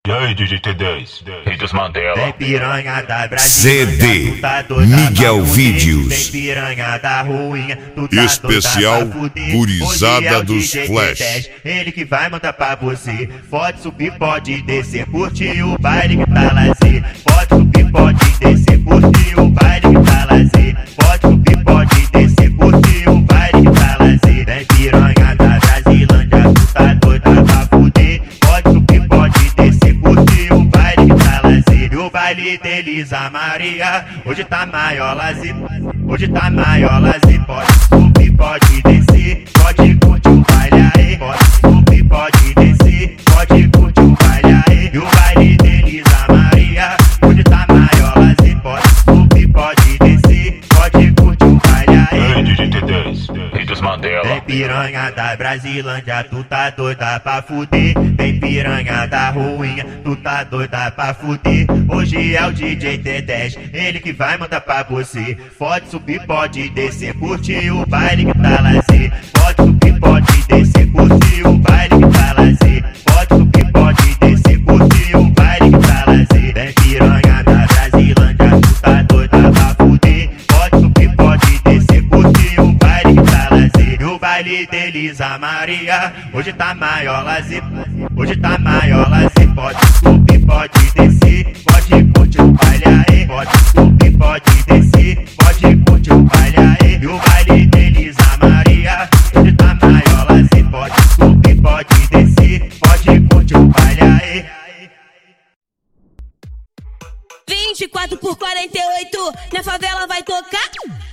E aí, DJ T10? Ritos Mandela. Tem piranha da Brasília, CD tu tá doida Miguel pra fuder. Vídeos. Tem piranha da ruinha, tu tá Especial doida pra fuder. Gurizada Hoje é o dos DJ Flash. T10, ele que vai mandar pra você. Pode subir, pode descer, curte o baile que tá lazer. Pode subir, pode descer, curte o baile que tá lazer. Pode subir, pode descer, curte o baile que tá lazer. Tem piranha da Brasilândia, tu tá doida pra fuder. Pode subir, pode descer, curte o baile que tá lazer. E o baile de Elisa Maria, hoje tá maior lazer. Hoje tá maior lazer. Pode subir, pode descer, pode curtir o baile aí. Pode subir, pode descer, pode curtir o baile aí. E o baile de Elisa Maria, hoje tá maior lazer. Pode subir, pode descer, pode curtir o baile aí. E aí, DJ T10? Ritos Mandela. Tem piranha da Brasilândia, tu tá doida pra fuder. Tem piranha da ruinha, tu tá doida pra fuder. Hoje é o DJ T10, ele que vai mandar pra você. Pode subir, pode descer, curte o baile que tá lazer. Pode subir, pode descer, curte o baile que tá lazer. Pode subir, pode descer, curte o baile que tá lazer. Tem piranha da Brasilândia, tu tá doida pra fuder. Pode subir, pode descer, curte o baile que tá lazer. E o baile de Elisa Maria, hoje tá maior lazer. Hoje tá maior lazer. Pode subir, pode descer, pode curtir o baile aí. Pode subir, pode descer, pode curtir o baile aí. E o baile de Elisa Maria, hoje tá maior lazer. Pode subir, pode descer, pode curtir o baile aí. 24 por 48, na favela vai tocar.